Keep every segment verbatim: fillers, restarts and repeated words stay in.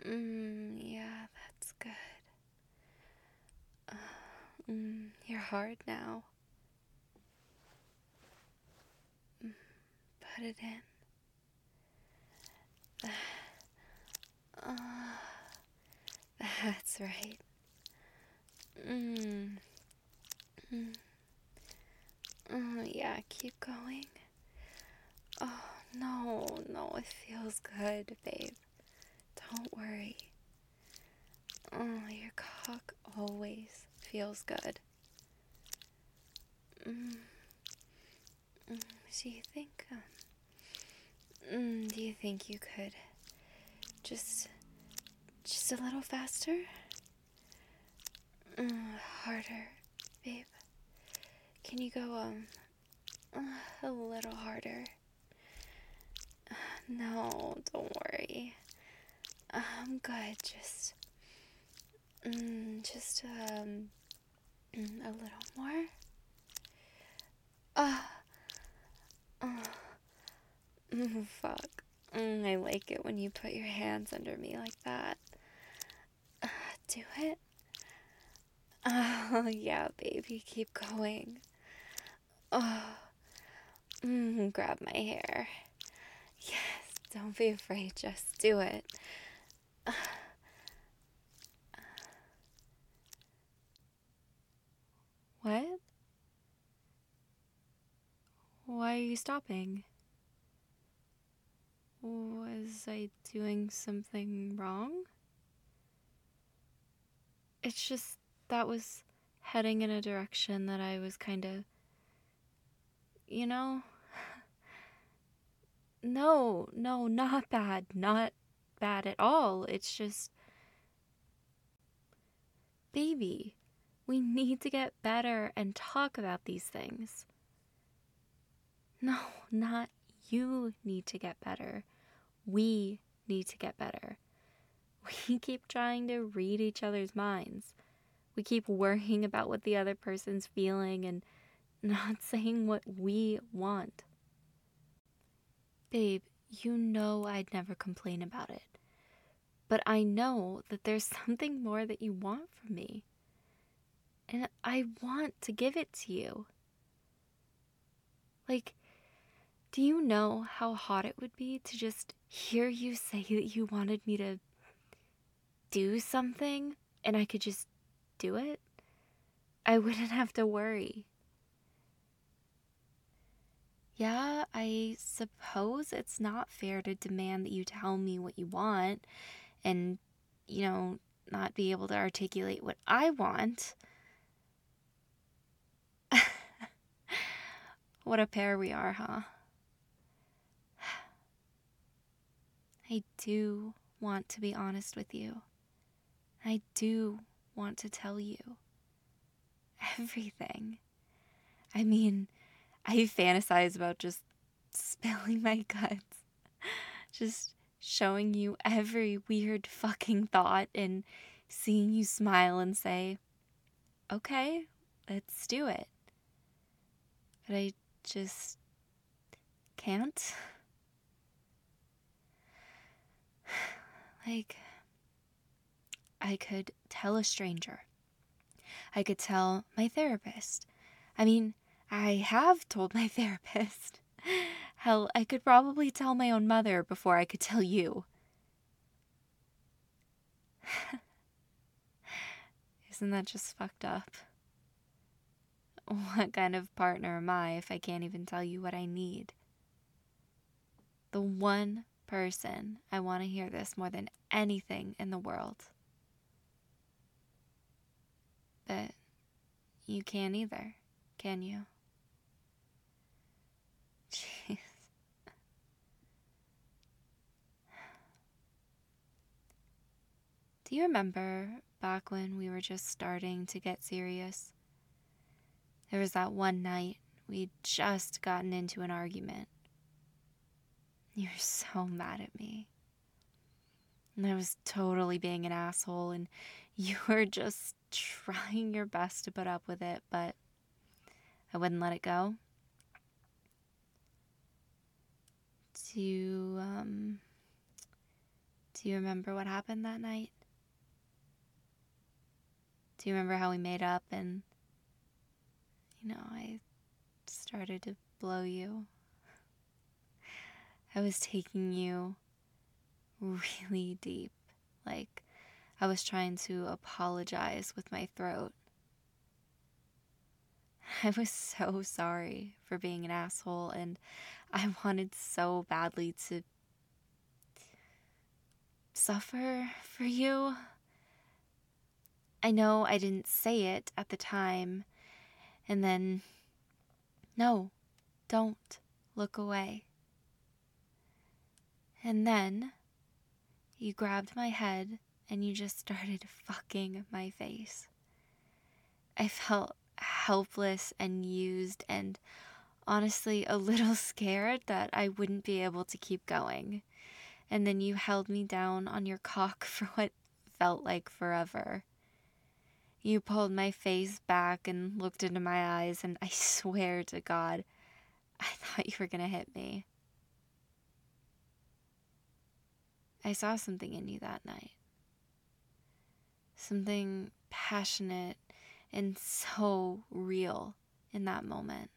Mm, yeah, that's good. Uh, mm, you're hard now. Mm, put it in. Uh, that's right. Mm, mm, mm, yeah, keep going. Oh, no, no, it feels good, babe. Don't worry. Oh, your cock always feels good. Mm, mm, do you think, um, mm, do you think you could just, just a little faster? Mm, harder, babe. Can you go, um, uh, a little harder? No, don't worry. I'm good. Just, mm, just, um, mm, a little more. Ah, uh, uh, mm, fuck. Mm, I like it when you put your hands under me like that. Uh, do it. Oh, yeah, baby, keep going. Oh, mm, grab my hair. Yes, don't be afraid, just do it. What? Why are you stopping? Was I doing something wrong? It's just that was heading in a direction that I was kind of, you know? No, no, not bad. Not bad at all. It's just, baby, we need to get better and talk about these things. No, not you need to get better. We need to get better. We keep trying to read each other's minds. We keep worrying about what the other person's feeling and not saying what we want. Babe, you know I'd never complain about it. But I know that there's something more that you want from me. And I want to give it to you. Like, do you know how hot it would be to just hear you say that you wanted me to do something and I could just do it? I wouldn't have to worry. Yeah, I suppose it's not fair to demand that you tell me what you want and, you know, not be able to articulate what I want. What a pair we are, huh? I do want to be honest with you. I do want to tell you everything. I mean, I fantasize about just spilling my guts, just showing you every weird fucking thought and seeing you smile and say, okay, let's do it. But I just can't. Like, I could tell a stranger. I could tell my therapist. I mean, I have told my therapist. Hell, I could probably tell my own mother before I could tell you. Isn't that just fucked up? What kind of partner am I if I can't even tell you what I need? The one person I want to hear this more than anything in the world. But you can't either, can you? Jeez. Do you remember back when we were just starting to get serious? There was that one night we'd just gotten into an argument. You were so mad at me. And I was totally being an asshole, and you were just trying your best to put up with it, but I wouldn't let it go. Do, um, Do you remember what happened that night? Do you remember how we made up and, you know, I started to blow you? I was taking you really deep. Like, I was trying to apologize with my throat. I was so sorry for being an asshole, and I wanted so badly to suffer for you. I know I didn't say it at the time, and then, no, don't look away. And then you grabbed my head and you just started fucking my face. I felt helpless and used and honestly a little scared that I wouldn't be able to keep going. And then you held me down on your cock for what felt like forever. You pulled my face back and looked into my eyes, and I swear to God, I thought you were gonna hit me. I saw something in you that night. Something passionate and so real in that moment.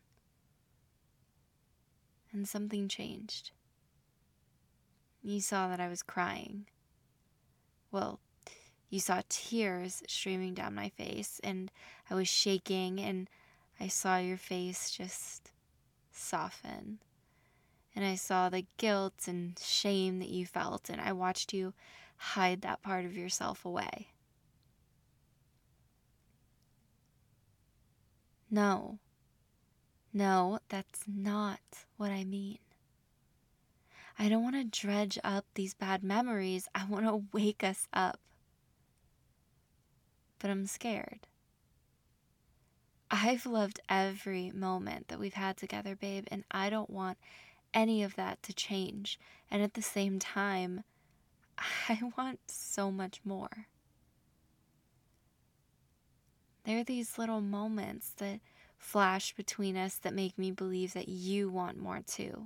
And something changed. You saw that I was crying. Well, you saw tears streaming down my face, and I was shaking, and I saw your face just soften. And I saw the guilt and shame that you felt, and I watched you hide that part of yourself away. No, no, that's not what I mean. I don't want to dredge up these bad memories. I want to wake us up. But I'm scared. I've loved every moment that we've had together, babe, and I don't want any of that to change. And at the same time, I want so much more. There are these little moments that flash between us that make me believe that you want more too.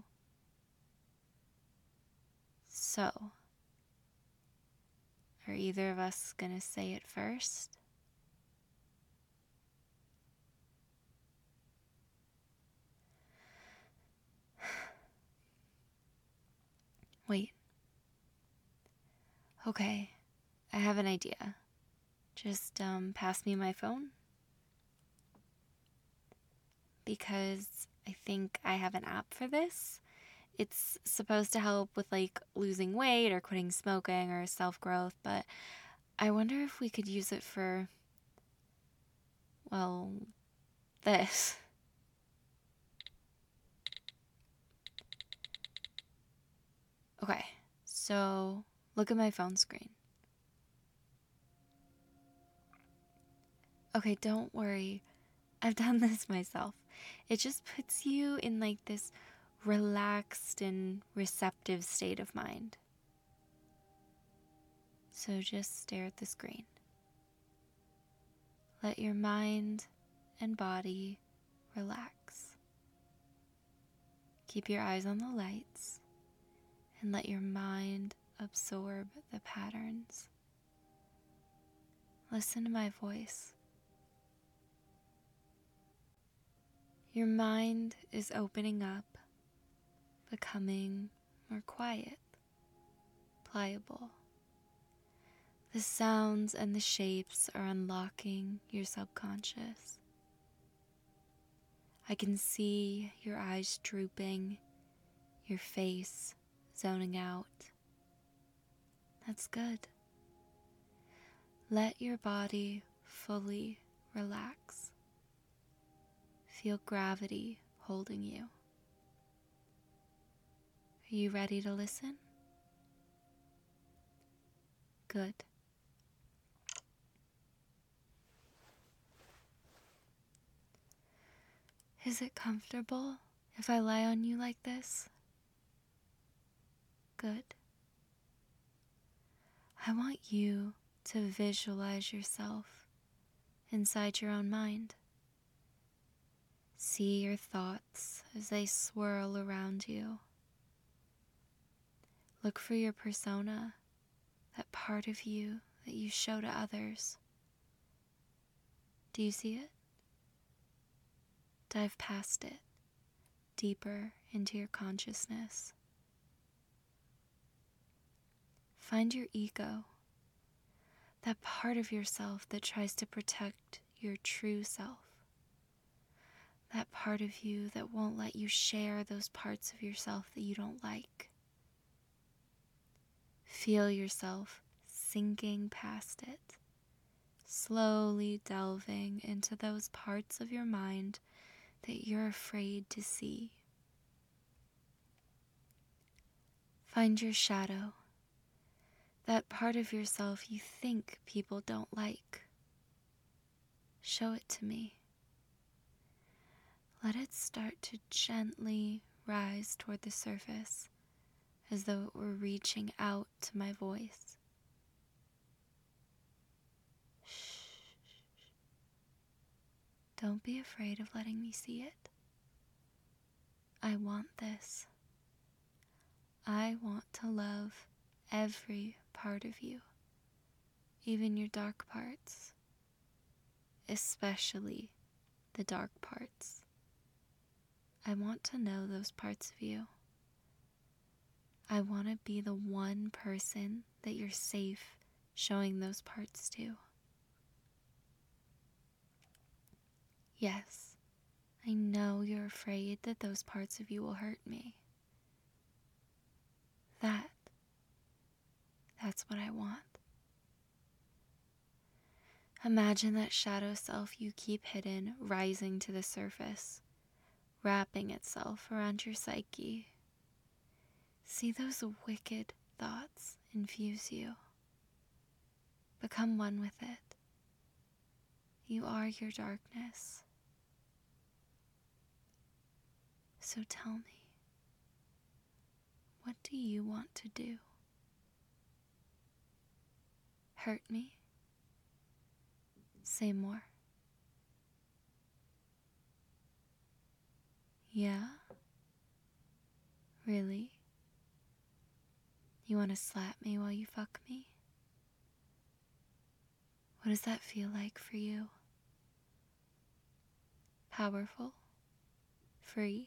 So, are either of us gonna say it first? Wait. Okay, I have an idea. Just um, pass me my phone. Because I think I have an app for this. It's supposed to help with like losing weight or quitting smoking or self-growth, but I wonder if we could use it for, well, this. Okay, so look at my phone screen. Okay, don't worry. I've done this myself. It just puts you in like this relaxed and receptive state of mind. So just stare at the screen. Let your mind and body relax. Keep your eyes on the lights and let your mind absorb the patterns. Listen to my voice. Your mind is opening up, becoming more quiet, pliable. The sounds and the shapes are unlocking your subconscious. I can see your eyes drooping, your face zoning out. That's good. Let your body fully relax. Feel gravity holding you. Are you ready to listen? Good. Is it comfortable if I lie on you like this? Good. I want you to visualize yourself inside your own mind. See your thoughts as they swirl around you. Look for your persona, part of you that you show to others. Do you see it? Dive past it, deeper into your consciousness. Find your ego, that part of yourself that tries to protect your true self. That part of you that won't let you share those parts of yourself that you don't like. Feel yourself sinking past it, slowly delving into those parts of your mind that you're afraid to see. Find your shadow, that part of yourself you think people don't like. Show it to me. Let it start to gently rise toward the surface, as though it were reaching out to my voice. Shh. Don't be afraid of letting me see it. I want this. I want to love every part of you, even your dark parts, especially the dark parts. I want to know those parts of you. I want to be the one person that you're safe showing those parts to. Yes, I know you're afraid that those parts of you will hurt me. That, that's what I want. Imagine that shadow self you keep hidden rising to the surface, wrapping itself around your psyche. See those wicked thoughts infuse you. Become one with it. You are your darkness. So tell me, what do you want to do? Hurt me? Say more. Yeah? Really? You want to slap me while you fuck me? What does that feel like for you? Powerful? Free?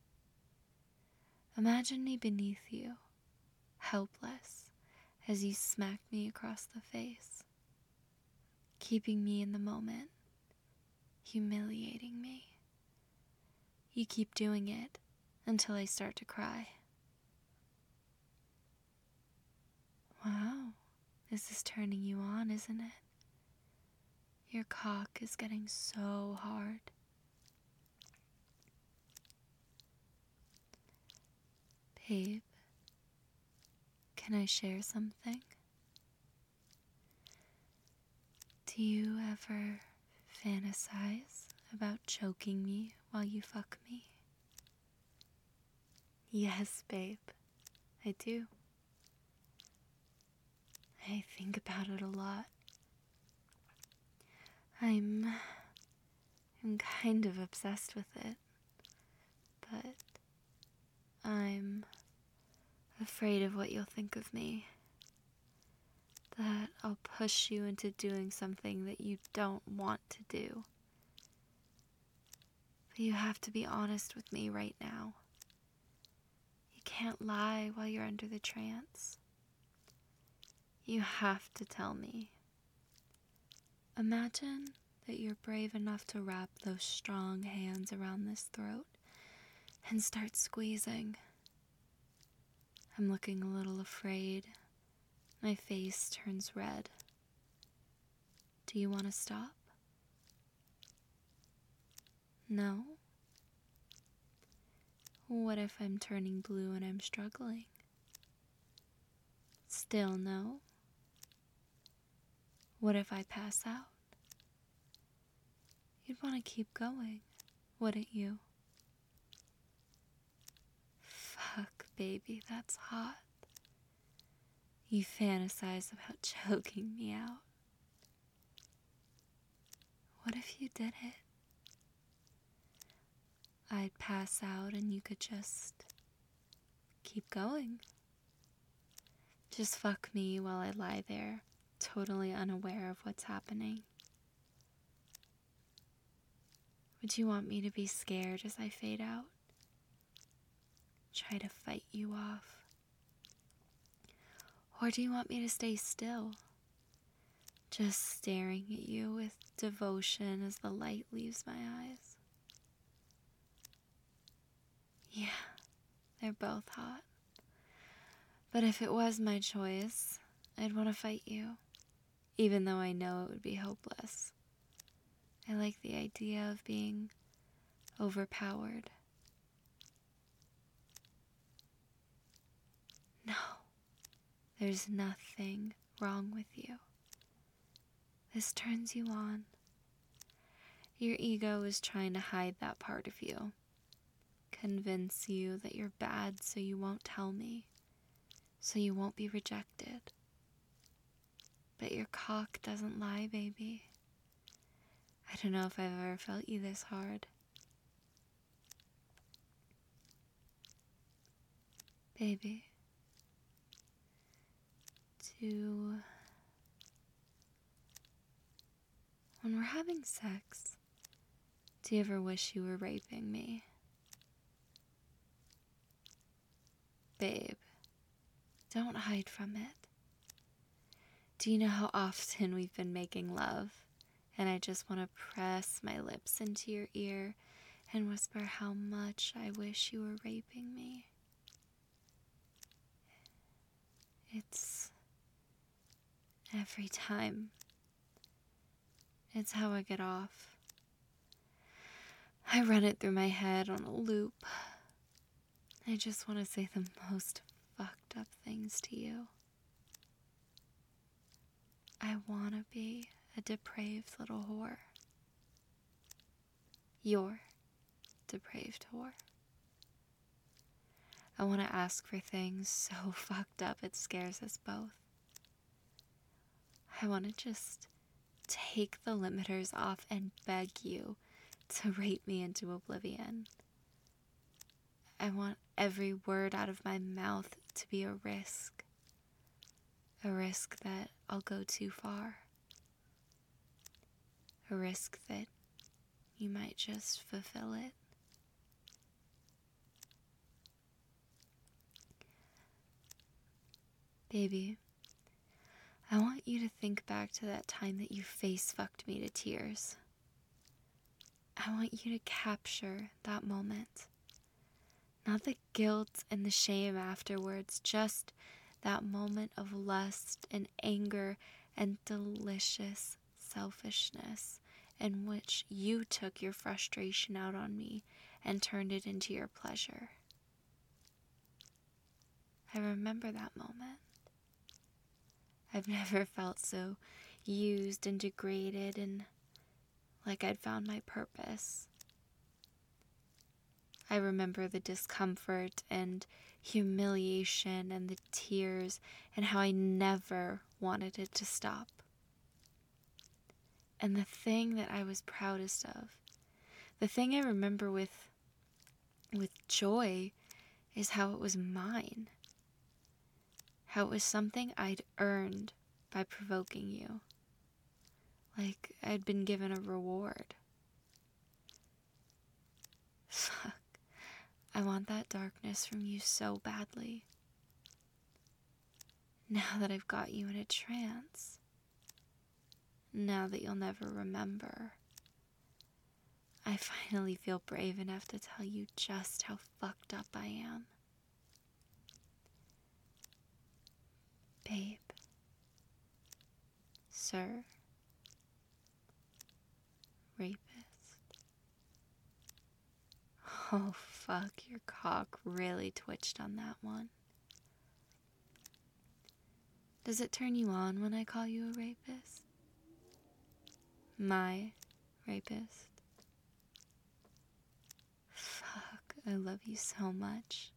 Imagine me beneath you, helpless, as you smack me across the face, keeping me in the moment, humiliating me. You keep doing it until I start to cry. Wow, this is turning you on, isn't it? Your cock is getting so hard. Babe, can I share something? Do you ever fantasize about choking me while you fuck me? Yes, babe, I do. I think about it a lot. I'm... I'm kind of obsessed with it, but I'm afraid of what you'll think of me. That I'll push you into doing something that you don't want to do. But you have to be honest with me right now. You can't lie while you're under the trance. You have to tell me. Imagine that you're brave enough to wrap those strong hands around this throat and start squeezing. I'm looking a little afraid. My face turns red. Do you want to stop? No? What if I'm turning blue and I'm struggling? Still no? What if I pass out? You'd want to keep going, wouldn't you? Fuck, baby, that's hot. You fantasize about choking me out. What if you did it? I'd pass out and you could just keep going. Just fuck me while I lie there, totally unaware of what's happening. Would you want me to be scared as I fade out? Try to fight you off? Or do you want me to stay still, just staring at you with devotion as the light leaves my eyes? Yeah, they're both hot. But if it was my choice, I'd want to fight you, even though I know it would be hopeless. I like the idea of being overpowered. No, there's nothing wrong with you. This turns you on. Your ego is trying to hide that part of you, convince you that you're bad so you won't tell me, so you won't be rejected. But your cock doesn't lie, baby. I don't know if I've ever felt you this hard. Baby, do... when we're having sex, do you ever wish you were raping me? Babe, don't hide from it. Do you know how often we've been making love, and I just want to press my lips into your ear and whisper how much I wish you were raping me? It's every time. It's how I get off. I run it through my head on a loop. I just want to say the most fucked up things to you. I want to be a depraved little whore. Your depraved whore. I want to ask for things so fucked up it scares us both. I want to just take the limiters off and beg you to rape me into oblivion. I want every word out of my mouth to be a risk. A risk that I'll go too far. A risk that you might just fulfill it. Baby, I want you to think back to that time that you face fucked me to tears. I want you to capture that moment. Not the guilt and the shame afterwards, just that moment of lust and anger and delicious selfishness in which you took your frustration out on me and turned it into your pleasure. I remember that moment. I've never felt so used and degraded and like I'd found my purpose. I remember the discomfort and humiliation and the tears and how I never wanted it to stop. And the thing that I was proudest of, the thing I remember with, with joy, is how it was mine. How it was something I'd earned by provoking you. Like I'd been given a reward. Fuck. I want that darkness from you so badly. Now that I've got you in a trance. Now that you'll never remember. I finally feel brave enough to tell you just how fucked up I am. Babe. Sir. Rapist. Oh fuck, your cock really twitched on that one. Does it turn you on when I call you a rapist? My rapist? Fuck, I love you so much.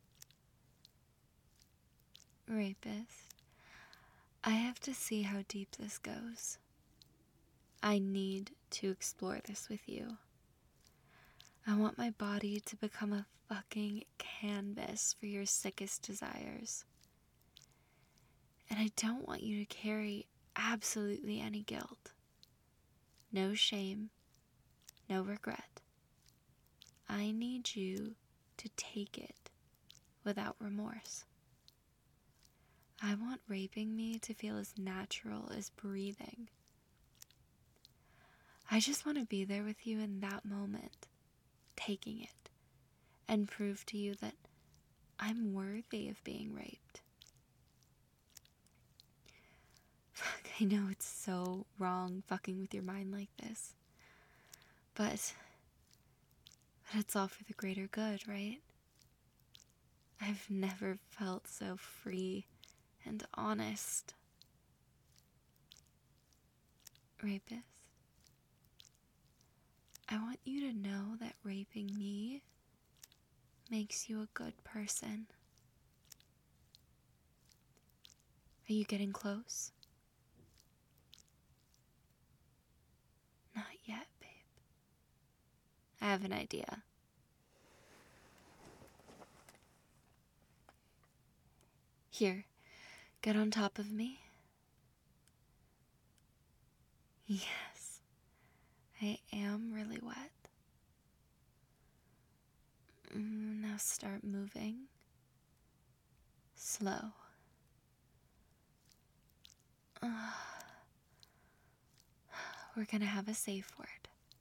Rapist, I have to see how deep this goes. I need to explore this with you. I want my body to become a fucking canvas for your sickest desires. And I don't want you to carry absolutely any guilt. No shame, no regret. I need you to take it without remorse. I want raping me to feel as natural as breathing. I just want to be there with you in that moment, taking it, and prove to you that I'm worthy of being raped. Fuck, I know it's so wrong fucking with your mind like this. But, but it's all for the greater good, right? I've never felt so free and honest. Rapist, I want you to know that raping me makes you a good person. Are you getting close? Not yet, babe. I have an idea. Here, get on top of me. Yes, I am really wet. Mm, now start moving. Slow. Uh, we're gonna have a safe word.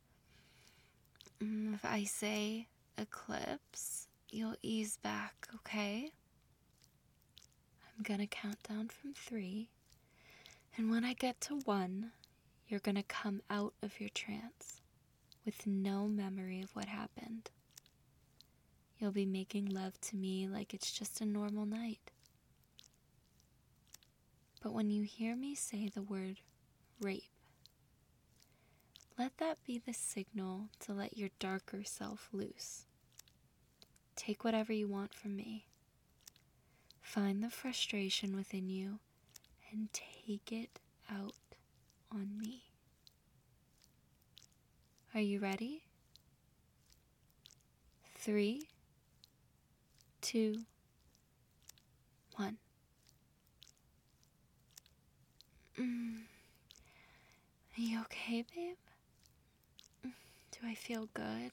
Mm, if I say eclipse, you'll ease back, okay? I'm gonna count down from three, and when I get to one, you're gonna come out of your trance with no memory of what happened. You'll be making love to me like it's just a normal night. But when you hear me say the word rape, let that be the signal to let your darker self loose. Take whatever you want from me. Find the frustration within you and take it out on me. Are you ready? Three, two, one. Mm. Are you okay, babe? Do I feel good?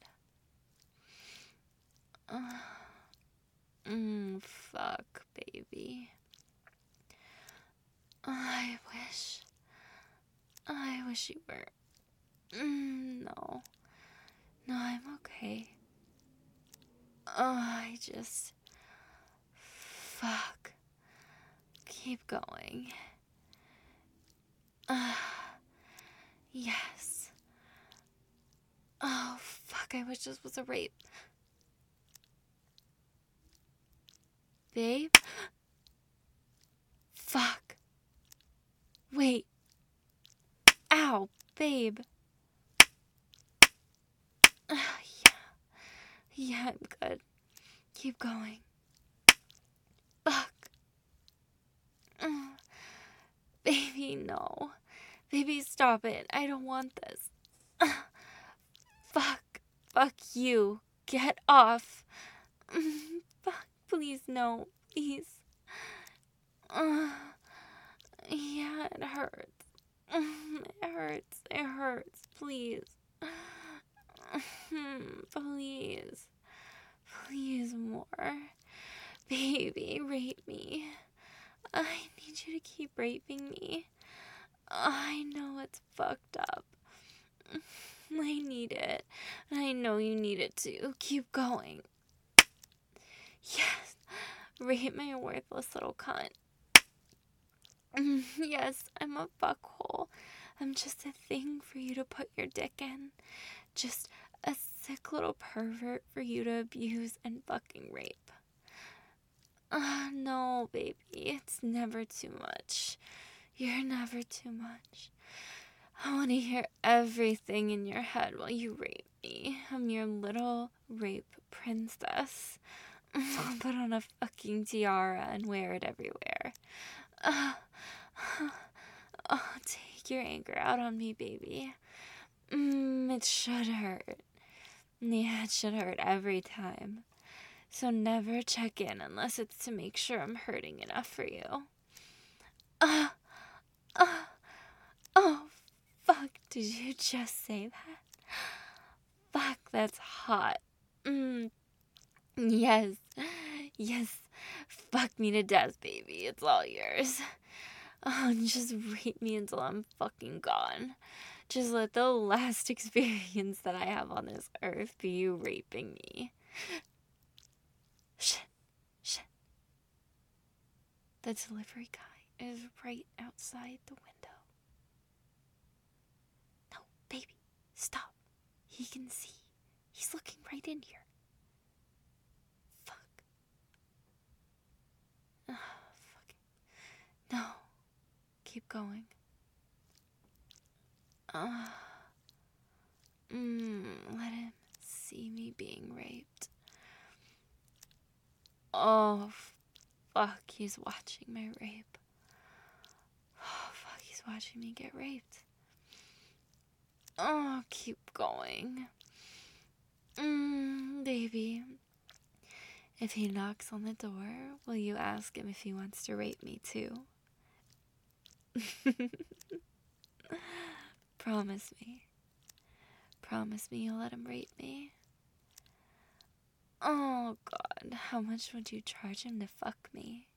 Uh, mm, fuck, baby. I wish. I wish you were. Mm, no. No, I'm okay. Oh, I just. Fuck. Keep going. Uh, yes. Oh, fuck, I wish this was a rape. Babe? Fuck. Wait. Ow, babe. Uh, yeah. Yeah, I'm good. Keep going. Fuck. Uh, baby, no. Baby, stop it. I don't want this. Uh, fuck. Fuck you. Get off. Mm, fuck. Please, no. Please. Uh, yeah, it hurts. Mm, it hurts. It hurts. Please. Please. Please more. Baby, rape me. I need you to keep raping me. I know it's fucked up. I need it. And I know you need it too. Keep going. Yes. Rape my worthless little cunt. Yes, I'm a fuckhole. I'm just a thing for you to put your dick in. Just a sick little pervert for you to abuse and fucking rape. Ah, uh, no, baby. It's never too much. You're never too much. I want to hear everything in your head while you rape me. I'm your little rape princess. I'll put on a fucking tiara and wear it everywhere. Uh, oh, take your anger out on me, baby. Mm, it should hurt. Yeah, it should hurt every time. So never check in unless it's to make sure I'm hurting enough for you. Uh, uh, oh, fuck, did you just say that? Fuck, that's hot. Mm, yes, yes, fuck me to death, baby, it's all yours. Oh, just rape me until I'm fucking gone. Just let the last experience that I have on this earth be you raping me. Shit, shit. The delivery guy is right outside the window. No, baby, stop. He can see. He's looking right in here. Fuck. Oh, fuck it. No. Keep going. Uh, mm, let him see me being raped. Oh, fuck, he's watching my rape. Oh, fuck, he's watching me get raped. Oh, keep going. Mm, baby. If he knocks on the door, will you ask him if he wants to rape me too? Promise me. Promise me you'll let him rape me. Oh, God. How much would you charge him to fuck me?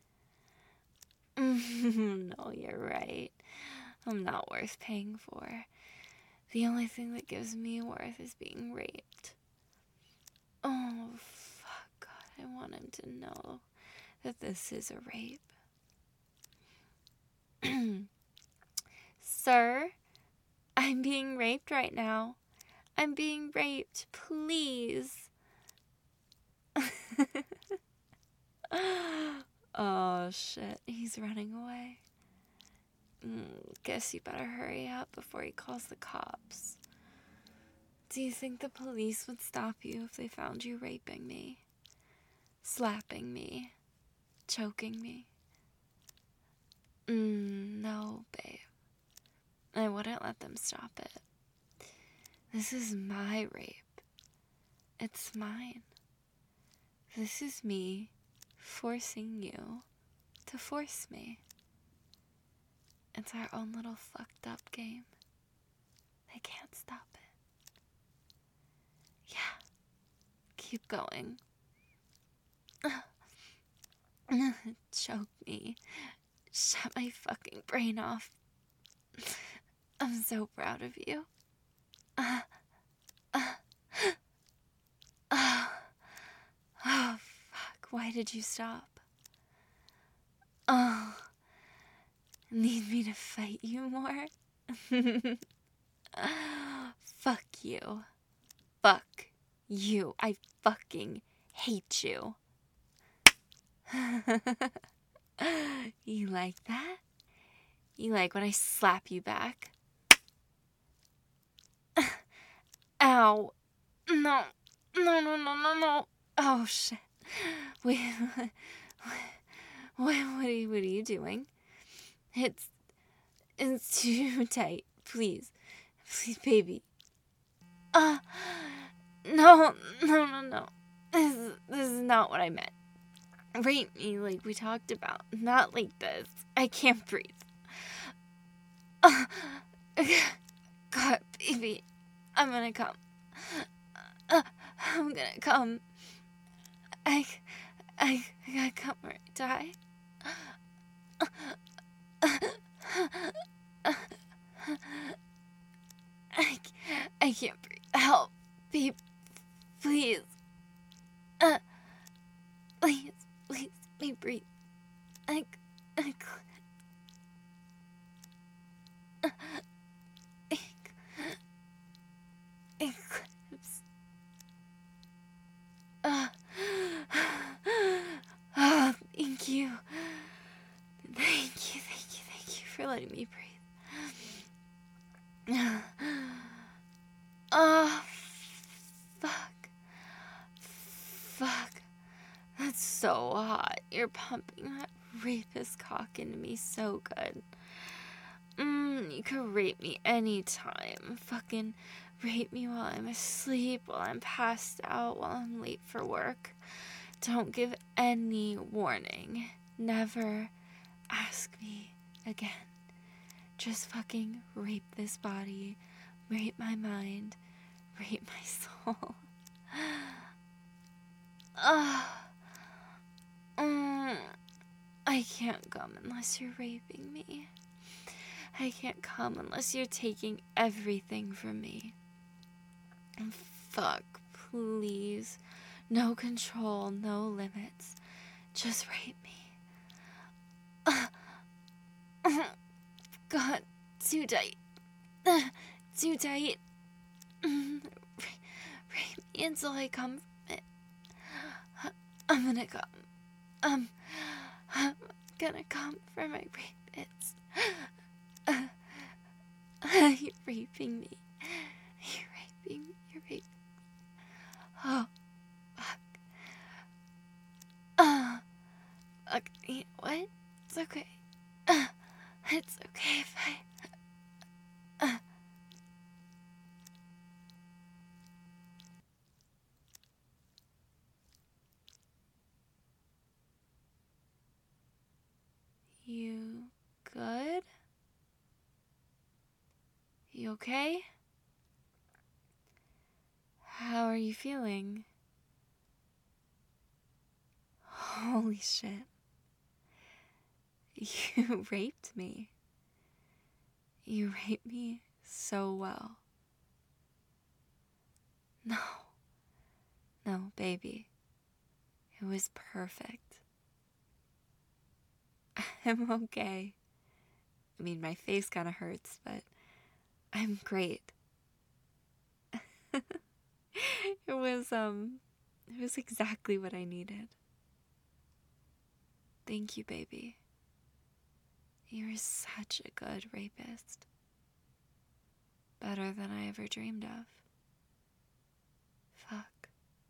No, you're right. I'm not worth paying for. The only thing that gives me worth is being raped. Oh, fuck, God. I want him to know that this is a rape. Sir, I'm being raped right now. I'm being raped. Please. Oh, shit. He's running away. Mm, guess you better hurry up before he calls the cops. Do you think the police would stop you if they found you raping me? Slapping me? Choking me? Mm, no, babe. I wouldn't let them stop it. This is my rape. It's mine. This is me forcing you to force me. It's our own little fucked up game. They can't stop it. Yeah. Keep going. Choke me. Shut my fucking brain off. I'm so proud of you. Uh, uh, uh, oh, fuck. Why did you stop? Oh, need me to fight you more? Fuck you. Fuck you. I fucking hate you. You like that? You like when I slap you back? Ow. No. No, no, no, no, no. Oh, shit. Wait. What, what, what, are, you, what are you doing? It's, it's too tight. Please. Please, baby. Uh, no, no, no, no. This, this is not what I meant. Rape me like we talked about. Not like this. I can't breathe. Uh, God, baby. I'm gonna come. Uh, I'm gonna come. I, I, I gotta come or I die. I, I can't breathe. Help, babe. Please. Uh, please, please, let me breathe. I, I, I, Eclipse. Uh, oh, thank you. Thank you, thank you, thank you for letting me breathe. Oh, fuck. Fuck. That's so hot. You're pumping that rapist cock into me so good. Mmm, you could rape me anytime. Fucking rape me while I'm asleep, while I'm passed out, while I'm late for work. Don't give any warning. Never ask me again. Just fucking rape this body, rape my mind, rape my soul. Ugh. Mm. I can't come unless you're raping me. I can't come unless you're taking everything from me. Fuck, please. No control, no limits. Just rape me. God, too tight. Too tight. Rape me until I come from it. I'm gonna come. Um, I'm gonna come for my rapist. You're raping me. You're raping me. You're raping me. Oh, fuck. Uh, fuck. You know what? It's okay. Uh, it's okay if I... Uh. You good? You okay? How are you feeling? Holy shit. You raped me. You raped me so well. No. No, baby. It was perfect. I'm okay. I mean, my face kind of hurts, but I'm great. It was, um, it was exactly what I needed. Thank you, baby. You're such a good rapist. Better than I ever dreamed of. Fuck.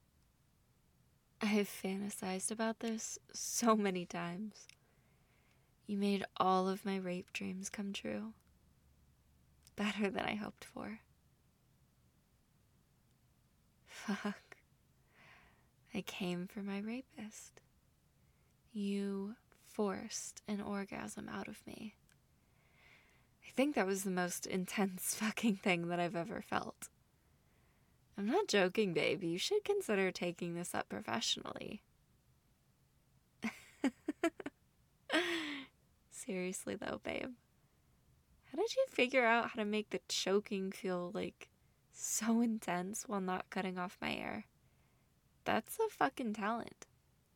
I've fantasized about this so many times. You made all of my rape dreams come true. Better than I hoped for. Fuck. I came for my rapist. You forced an orgasm out of me. I think that was the most intense fucking thing that I've ever felt. I'm not joking, babe. You should consider taking this up professionally. Seriously though, babe. How did you figure out how to make the choking feel, like, so intense while not cutting off my hair? That's a fucking talent.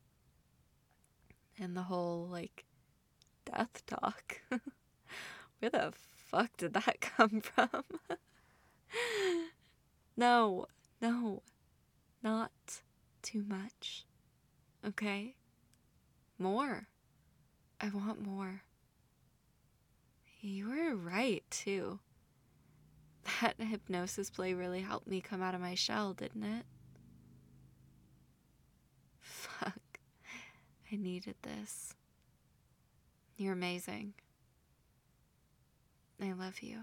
And the whole, like, death talk. Where the fuck did that come from? No, no, not too much. Okay? More. I want more. You were right, too. That hypnosis play really helped me come out of my shell, didn't it? Fuck. I needed this. You're amazing. I love you.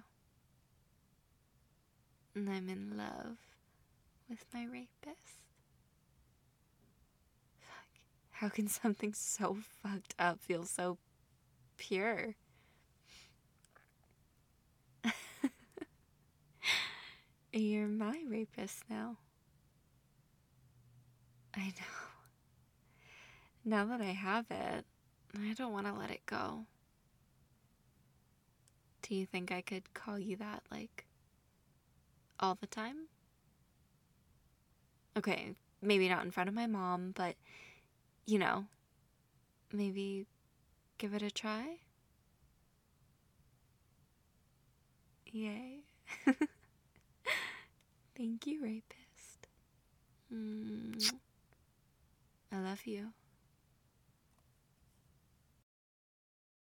And I'm in love with my rapist. Fuck. How can something so fucked up feel so pure? You're my rapist now. I know. Now that I have it, I don't want to let it go. Do you think I could call you that, like, all the time? Okay, maybe not in front of my mom, but, you know, maybe give it a try? Yay. Thank you, rapist. Mm. I love you.